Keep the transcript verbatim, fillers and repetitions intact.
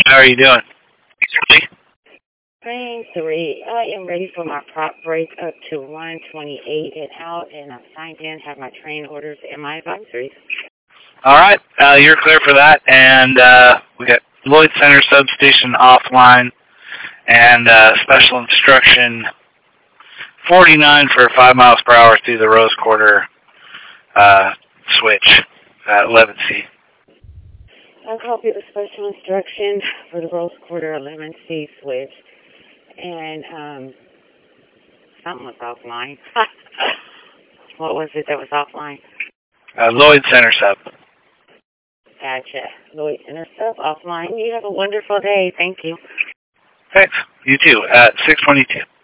How are you doing? Frame three. I am ready for my prop break up to one twenty-eight and out, and I'm signed in, have my train orders and my advisories. All right, uh, you're clear for that, and uh, we got Lloyd Center substation offline, and uh, special instruction forty-nine for five miles per hour through the Rose Quarter uh, switch at eleven C. I'll copy the special instruction for the Rose Quarter eleven C switch, and um, something was offline. What was it that was offline? Uh, Lloyd Center sub. Gotcha. Lloyd Center sub offline. You have a wonderful day. Thanks. You. Thanks. You too. At six twenty-two.